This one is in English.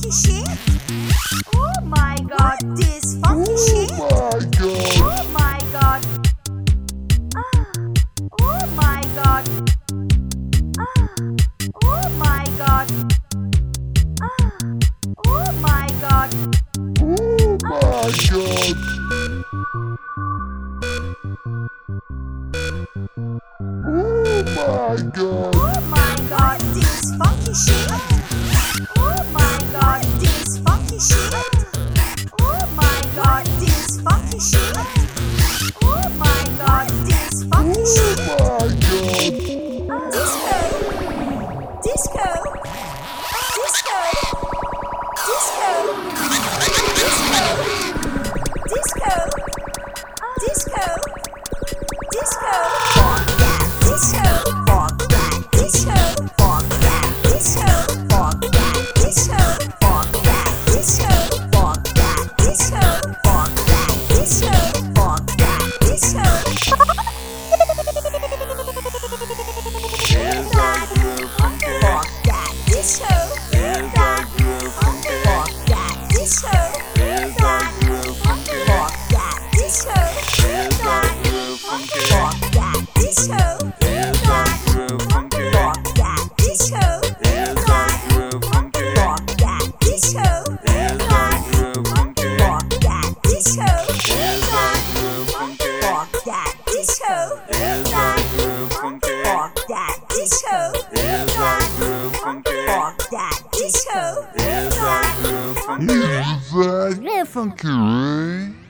funky shit. Oh my god, this funky shit. Oh my god. Ah, oh my god. Ah, oh my god. Ah, oh my god. Oh my god. Oh my god. Oh my god, this funky shit. Oh my god, this funky shit. Oh my god, this funky shit. Oh my god, this funky shit. Oh my god. Disco. Disco. Disco. Disco. Disco. Disco. Disco. Disco. Disco. Disco. Disco. Is that funky, Ray?